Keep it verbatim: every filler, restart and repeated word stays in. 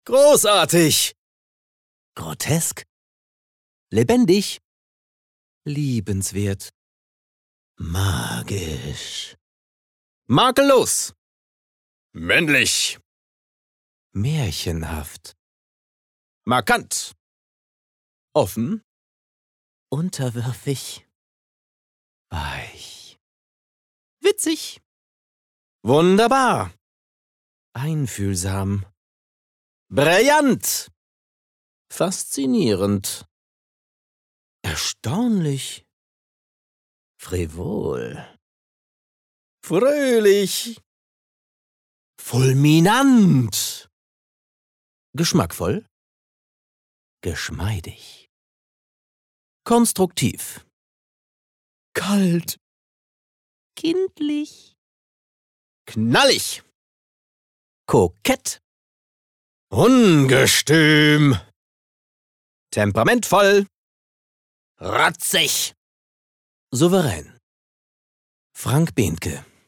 Großartig! Grotesk? Lebendig? Liebenswert? Magisch? Makellos! Männlich! Märchenhaft? Markant! Offen? Unterwürfig? Weich? Witzig? Wunderbar! Einfühlsam? Brillant! Faszinierend? Erstaunlich? Frivol? Fröhlich! Fulminant! Geschmackvoll? Geschmeidig? Konstruktiv? Kalt? Kindlich? Knallig! Kokett? Ungestüm! Temperamentvoll? Rotzig! Souverän? Frank Behnke.